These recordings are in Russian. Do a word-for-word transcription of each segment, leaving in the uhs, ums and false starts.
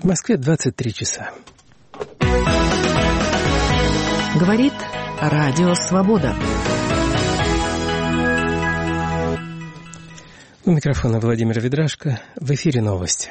В Москве двадцать три часа. Говорит Радио Свобода. У микрофона Владимир Ведрашко. В эфире новости.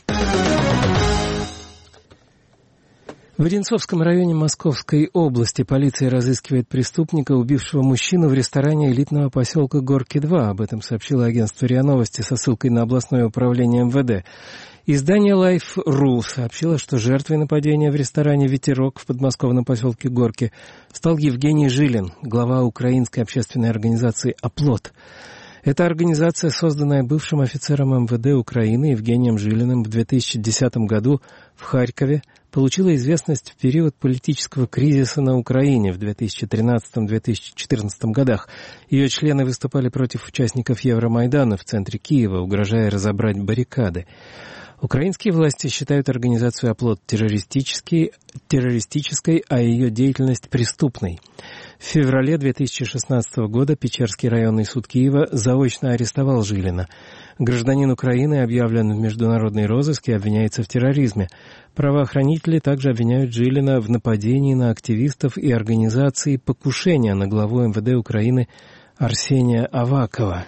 В Одинцовском районе Московской области полиция разыскивает преступника, убившего мужчину в ресторане элитного поселка Горки-два. Об этом сообщило агентство РИА Новости со ссылкой на областное управление эм вэ дэ. Издание Life точка ру сообщило, что жертвой нападения в ресторане «Ветерок» в подмосковном поселке Горки стал Евгений Жилин, глава украинской общественной организации «Оплот». Эта организация, созданная бывшим офицером эм вэ дэ Украины Евгением Жилиным в две тысячи десятом году в Харькове, получила известность в период политического кризиса на Украине в две тысячи тринадцатом — две тысячи четырнадцатом годах. Ее члены выступали против участников Евромайдана в центре Киева, угрожая разобрать баррикады. Украинские власти считают организацию «Оплот» террористической, террористической, а ее деятельность преступной. В феврале две тысячи шестнадцатого года Печерский районный суд Киева заочно арестовал Жилина. Гражданин Украины объявлен в международный розыск и обвиняется в терроризме. Правоохранители также обвиняют Жилина в нападении на активистов и организации покушения на главу эм вэ дэ Украины Арсения Авакова.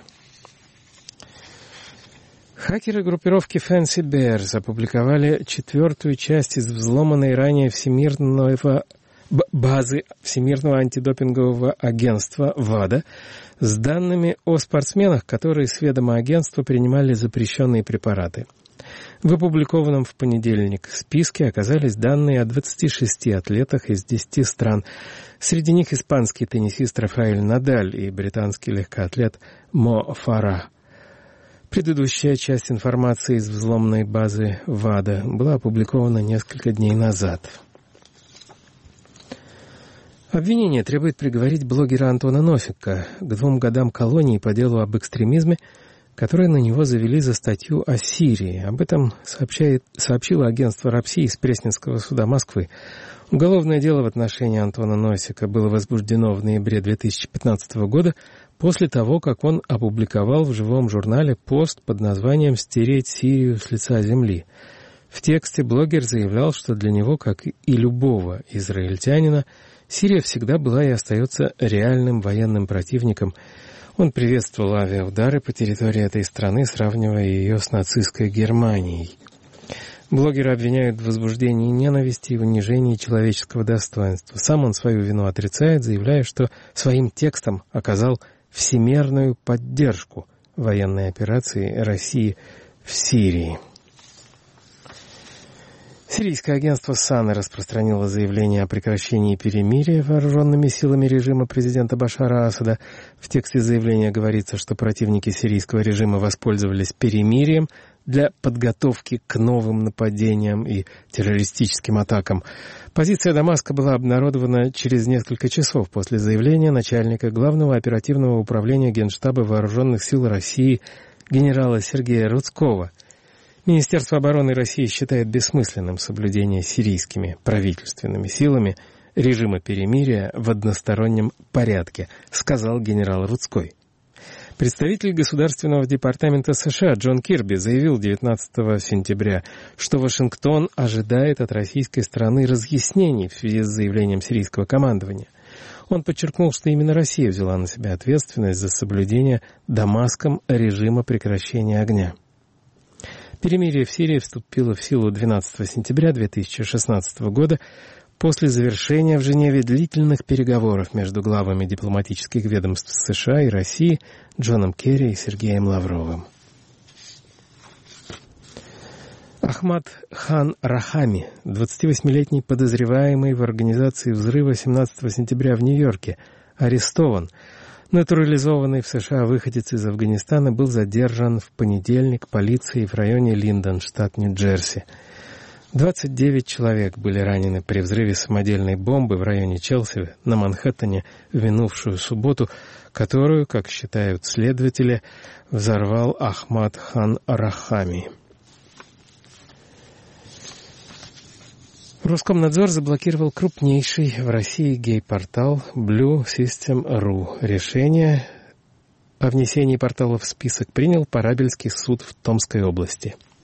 Хакеры группировки Fancy Bears опубликовали четвертую часть из взломанной ранее всемирного базы Всемирного антидопингового агентства ВАДА с данными о спортсменах, которые с ведома агентства принимали запрещенные препараты. В опубликованном в понедельник списке оказались данные о двадцати шести атлетах из десяти стран. Среди них испанский теннисист Рафаэль Надаль и британский легкоатлет Мо Фарах. Предыдущая часть информации из взломанной базы ВАДА была опубликована несколько дней назад. Обвинение требует приговорить блогера Антона Носика к двум годам колонии по делу об экстремизме, которые на него завели за статью о Сирии. Об этом сообщает, сообщило агентство РАПСИ из Пресненского суда Москвы. Уголовное дело в отношении Антона Носика было возбуждено в ноябре две тысячи пятнадцатого года после того, как он опубликовал в живом журнале пост под названием «Стереть Сирию с лица земли». В тексте блогер заявлял, что для него, как и любого израильтянина, Сирия всегда была и остается реальным военным противником. Он приветствовал авиаудары по территории этой страны, сравнивая ее с нацистской Германией. Блогера обвиняют в возбуждении ненависти и унижении человеческого достоинства. Сам он свою вину отрицает, заявляя, что своим текстом оказал всемирную поддержку военной операции России в Сирии. Сирийское агентство САНА распространило заявление о прекращении перемирия вооруженными силами режима президента Башара Асада. В тексте заявления говорится, что противники сирийского режима воспользовались перемирием для подготовки к новым нападениям и террористическим атакам. Позиция Дамаска была обнародована через несколько часов после заявления начальника Главного оперативного управления Генштаба Вооруженных сил России генерала Сергея Рудского. Министерство обороны России считает бессмысленным соблюдение сирийскими правительственными силами режима перемирия в одностороннем порядке, сказал генерал Рудской. Представитель Государственного департамента США Джон Кирби заявил девятнадцатого сентября, что Вашингтон ожидает от российской стороны разъяснений в связи с заявлением сирийского командования. Он подчеркнул, что именно Россия взяла на себя ответственность за соблюдение Дамаском режима прекращения огня. Перемирие в Сирии вступило в силу двенадцатого сентября две тысячи шестнадцатого года после завершения в Женеве длительных переговоров между главами дипломатических ведомств США и России Джоном Керри и Сергеем Лавровым. Ахмад Хан Рахами, двадцативосьмилетний подозреваемый в организации взрыва семнадцатого сентября в Нью-Йорке, арестован. Натурализованный в США выходец из Афганистана был задержан в понедельник полицией в районе Линдон, штат Нью-Джерси. двадцать девять человек были ранены при взрыве самодельной бомбы в районе Челси на Манхэттене в минувшую субботу, которую, как считают следователи, взорвал Ахмад Хан Рахами. Роскомнадзор заблокировал крупнейший в России гей-портал Blue System точка ру. Решение о внесении портала в список принял Парабельский суд в Томской области.